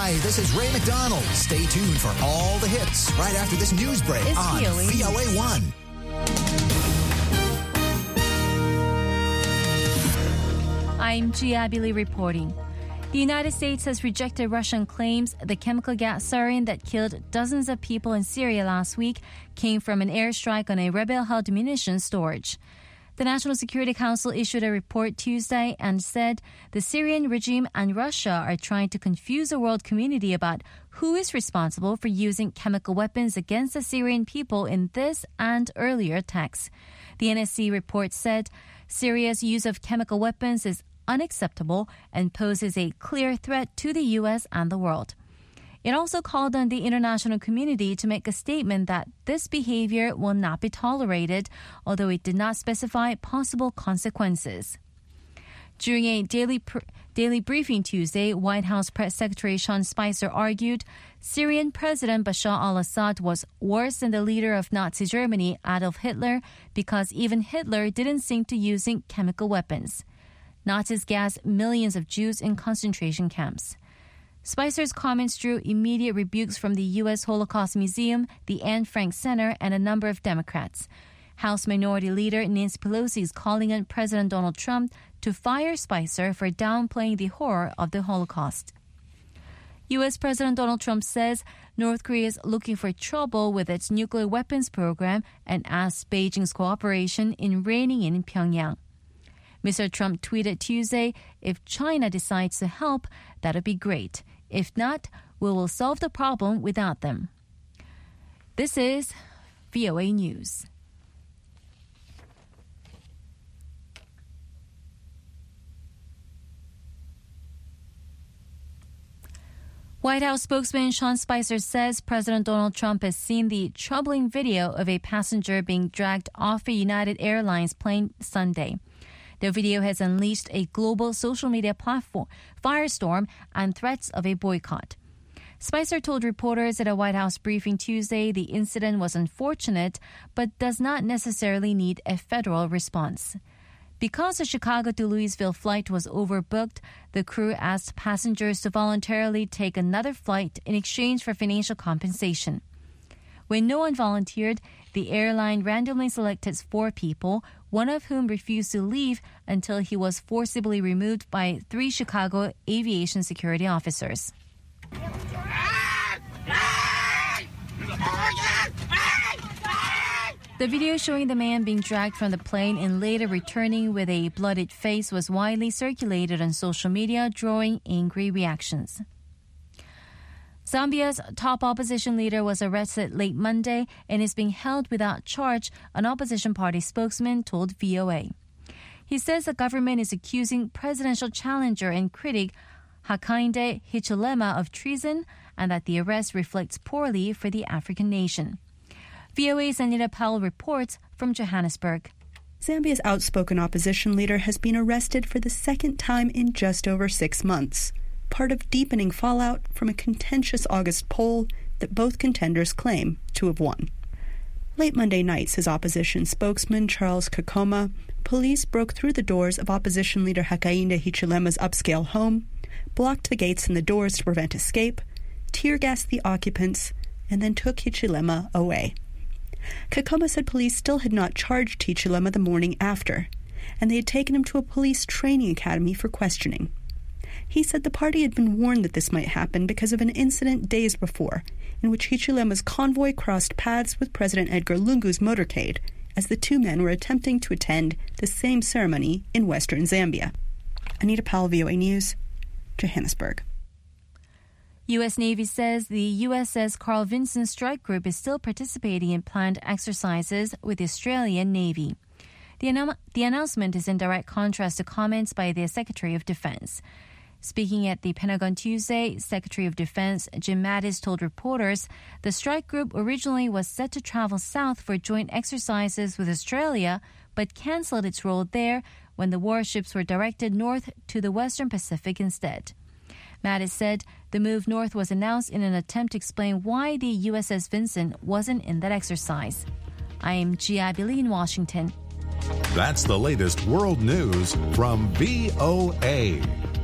Hi, this is Ray McDonald. Stay tuned for all the hits right after this news break on VOA1. I'm Gia Billy reporting. The United States has rejected Russian claims the chemical gas sarin that killed dozens of people in Syria last week came from an airstrike on a rebel-held munitions storage. The National Security Council issued a report Tuesday and said the Syrian regime and Russia are trying to confuse the world community about who is responsible for using chemical weapons against the Syrian people in this and earlier attacks. The NSC report said Syria's use of chemical weapons is unacceptable and poses a clear threat to the U.S. and the world. It also called on the international community to make a statement that this behavior will not be tolerated, although it did not specify possible consequences. During a daily briefing Tuesday, White House Press Secretary Sean Spicer argued Syrian President Bashar al-Assad was worse than the leader of Nazi Germany, Adolf Hitler, because even Hitler didn't sink to using chemical weapons. Nazis gassed millions of Jews in concentration camps. Spicer's comments drew immediate rebukes from the U.S. Holocaust Museum, the Anne Frank Center, and a number of Democrats. House Minority Leader Nancy Pelosi is calling on President Donald Trump to fire Spicer for downplaying the horror of the Holocaust. U.S. President Donald Trump says North Korea is looking for trouble with its nuclear weapons program and asks Beijing's cooperation in reining in Pyongyang. Mr. Trump tweeted Tuesday, if China decides to help, that would be great. If not, we will solve the problem without them. This is VOA News. White House spokesman Sean Spicer says President Donald Trump has seen the troubling video of a passenger being dragged off a United Airlines plane Sunday. The video has unleashed a global social media platform firestorm and threats of a boycott. Spicer told reporters at a White House briefing Tuesday the incident was unfortunate but does not necessarily need a federal response. Because the Chicago to Louisville flight was overbooked, the crew asked passengers to voluntarily take another flight in exchange for financial compensation. When no one volunteered, the airline randomly selected 4 people, one of whom refused to leave until he was forcibly removed by 3 Chicago aviation security officers. The video showing the man being dragged from the plane and later returning with a bloodied face was widely circulated on social media, drawing angry reactions. Zambia's top opposition leader was arrested late Monday and is being held without charge, an opposition party spokesman told VOA. He says the government is accusing presidential challenger and critic Hakainde Hichilema of treason and that the arrest reflects poorly for the African nation. VOA's Anita Powell reports from Johannesburg. Zambia's outspoken opposition leader has been arrested for the second time in just over 6 months, part of deepening fallout from a contentious August poll that both contenders claim to have won. Late Monday night, says opposition spokesman Charles Kakoma, police broke through the doors of opposition leader Hakainde Hichilema's upscale home, blocked the gates and the doors to prevent escape, tear-gassed the occupants, and then took Hichilema away. Kakoma said police still had not charged Hichilema the morning after, and they had taken him to a police training academy for questioning. He said the party had been warned that this might happen because of an incident days before, in which Hichilema's convoy crossed paths with President Edgar Lungu's motorcade as the 2 men were attempting to attend the same ceremony in western Zambia. Anita Powell, VOA News, Johannesburg. U.S. Navy says the USS Carl Vinson Strike Group is still participating in planned exercises with the Australian Navy. The announcement is in direct contrast to comments by the Secretary of Defense. Speaking at the Pentagon Tuesday, Secretary of Defense Jim Mattis told reporters the strike group originally was set to travel south for joint exercises with Australia, but canceled its role there when the warships were directed north to the Western Pacific instead. Mattis said the move north was announced in an attempt to explain why the USS Vinson wasn't in that exercise. I am Gia Billy in Washington. That's the latest world news from VOA.